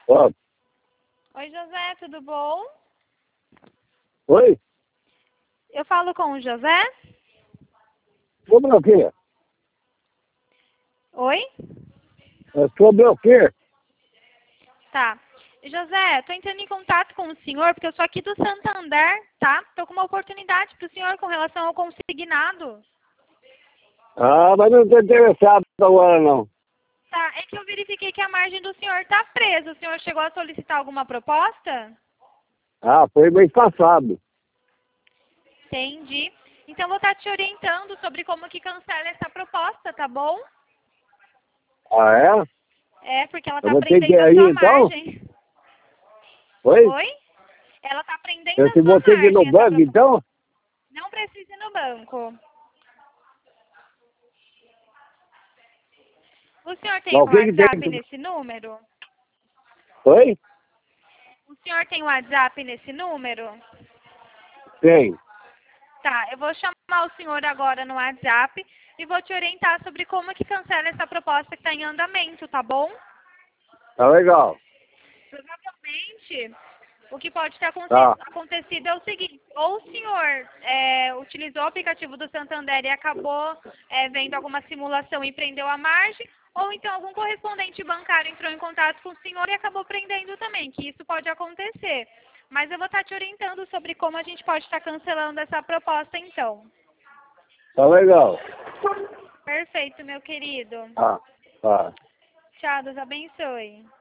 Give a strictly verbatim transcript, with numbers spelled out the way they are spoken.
Ó, Oi, José, tudo bom? oi? Eu falo com o José? Sobre o quê? Oi? É sobre o quê? Tá. José, tô entrando em contato com o senhor porque eu sou aqui do Santander, tá? Tô com uma oportunidade pro senhor com relação ao consignado. Ah, mas não estou interessado agora, não. Tá, é que eu verifiquei que a margem do senhor tá presa. O senhor chegou a solicitar alguma proposta? Ah, foi mês passado. Entendi. Então vou estar te orientando sobre como que cancela essa proposta, tá bom? Ah, é? É, porque ela Eu tá vou ter que prendendo ir a aí, sua então? margem. Oi? Oi? Ela tá prendendo Eu a se sua vou ter que ir no margem, essa banco, proposta. então? Não precisa ir no banco. O senhor tem Mas o o que que tem WhatsApp que... nesse número? Oi? O senhor tem o WhatsApp nesse número? Tem. Tá, eu vou chamar o senhor agora no WhatsApp e vou te orientar sobre como que cancela essa proposta que está em andamento, tá bom? Tá legal. Provavelmente, o que pode ter aconte- Tá. acontecido é o seguinte, ou o senhor é, utilizou o aplicativo do Santander e acabou é, vendo alguma simulação e prendeu a margem, ou então algum correspondente bancário entrou em contato com o senhor e acabou prendendo também, que isso pode acontecer. Mas eu vou estar te orientando sobre como a gente pode estar cancelando essa proposta então. Tá legal. Perfeito, meu querido. Tá. Tá. Tchau, Deus abençoe.